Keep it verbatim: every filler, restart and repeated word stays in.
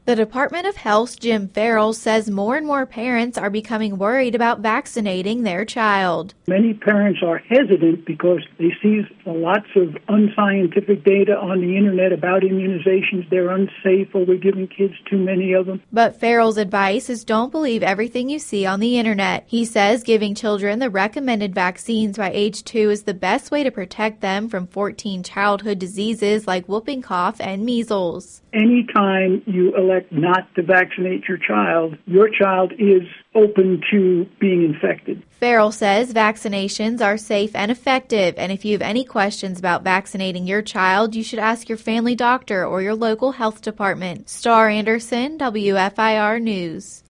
The Department of Health's Jim Farrell says more and more parents are becoming worried about vaccinating their child. Many parents are hesitant because they see lots of unscientific data on the internet about immunizations. They're unsafe, or we're giving kids too many of them. But Farrell's advice is don't believe everything you see on the internet. He says giving children the recommended vaccines by age two is the best way to protect them from fourteen childhood diseases like whooping cough and measles. Anytime you elect not to vaccinate your child, your child is open to being infected. Farrell says vaccinations are safe and effective, and if you have any questions about vaccinating your child, you should ask your family doctor or your local health department. Star Anderson, W F I R News.